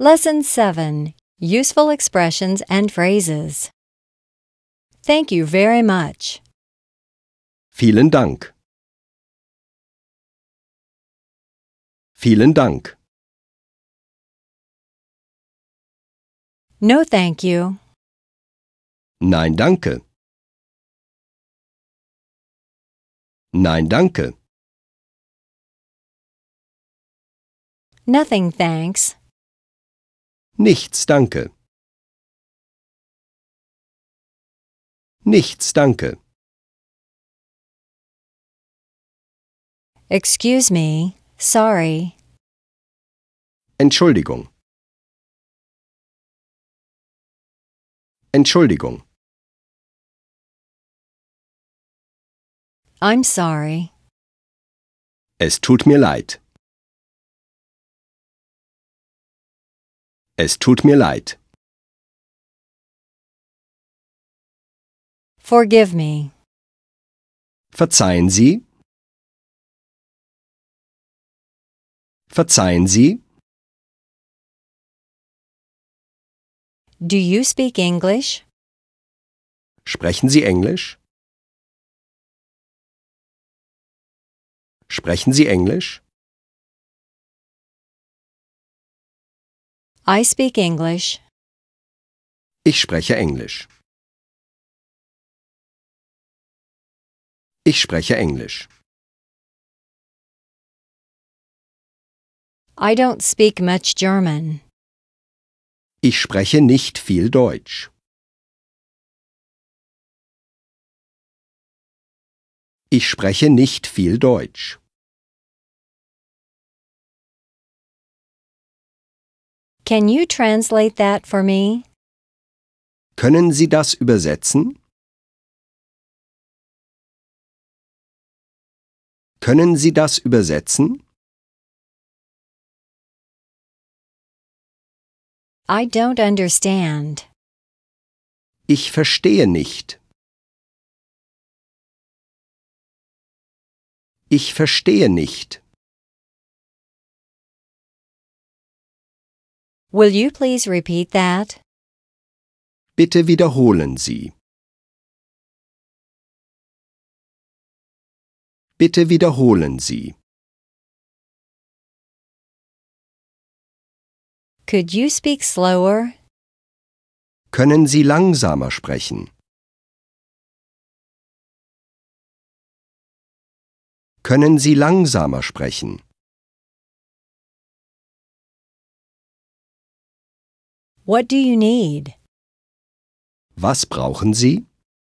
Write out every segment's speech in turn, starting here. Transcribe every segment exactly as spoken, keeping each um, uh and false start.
Lesson seven. Useful expressions and phrases. Thank you very much. Vielen Dank. Vielen Dank. No thank you. Nein, danke. Nein, danke. Nothing thanks. Nichts, danke. Nichts, danke. Excuse me. Sorry. Entschuldigung. Entschuldigung. I'm sorry. Es tut mir leid. Es tut mir leid. Forgive me. Verzeihen Sie. Verzeihen Sie. Do you speak English? Sprechen Sie Englisch? Sprechen Sie Englisch? I speak English. Ich spreche Englisch. Ich spreche Englisch. I don't speak much German. Ich spreche nicht viel Deutsch. Ich spreche nicht viel Deutsch. Can you translate that for me? Können Sie das übersetzen? Können Sie das übersetzen? I don't understand. Ich verstehe nicht. Ich verstehe nicht. Will you please repeat that? Bitte wiederholen Sie. Bitte wiederholen Sie. Could you speak slower? Können Sie langsamer sprechen? Können Sie langsamer sprechen? What do you need? Was brauchen Sie?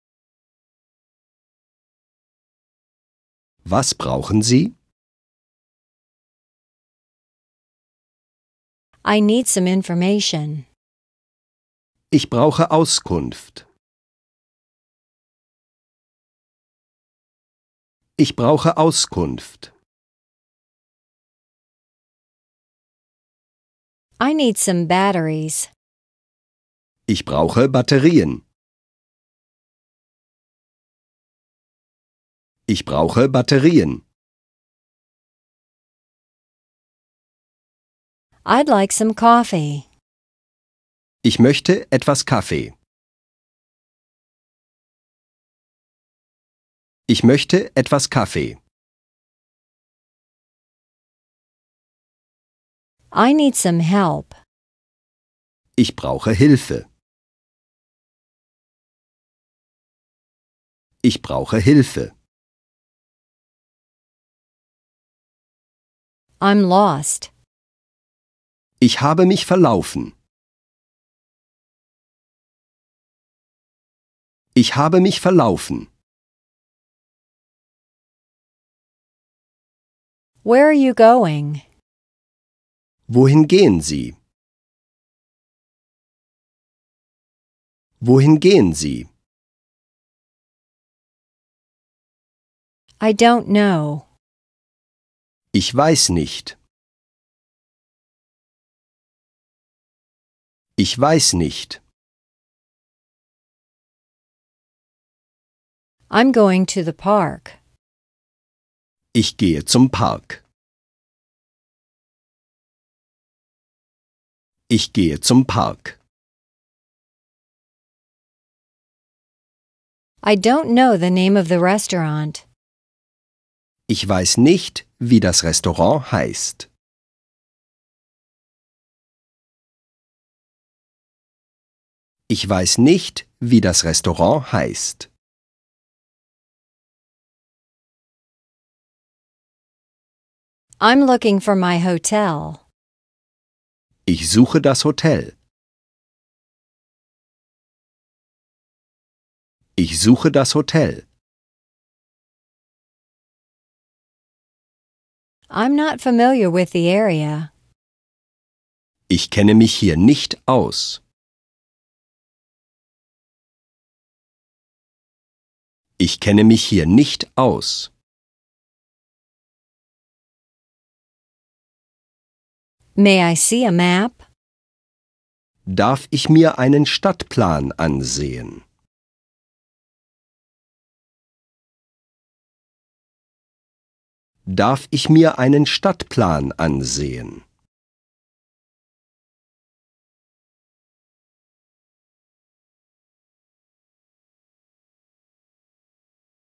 Was brauchen Sie? I need some information. Ich brauche Auskunft. Ich brauche Auskunft. I need some batteries. Ich brauche Batterien. Ich brauche Batterien. I'd like some coffee. Ich möchte etwas Kaffee. Ich möchte etwas Kaffee. I need some help. Ich brauche Hilfe. Ich brauche Hilfe. I'm lost. Ich habe mich verlaufen. Ich habe mich verlaufen. Where are you going? Wohin gehen Sie? Wohin gehen Sie? I don't know. Ich weiß nicht. Ich weiß nicht. I'm going to the park. Ich gehe zum Park. Ich gehe zum Park. I don't know the name of the restaurant. Ich weiß nicht, wie das Restaurant heißt. Ich weiß nicht, wie das Restaurant heißt. I'm looking for my hotel. Ich suche das Hotel. Ich suche das Hotel. I'm not familiar with the area. Ich kenne mich hier nicht aus. Ich kenne mich hier nicht aus. May I see a map? Darf ich mir einen Stadtplan ansehen? Darf ich mir einen Stadtplan ansehen?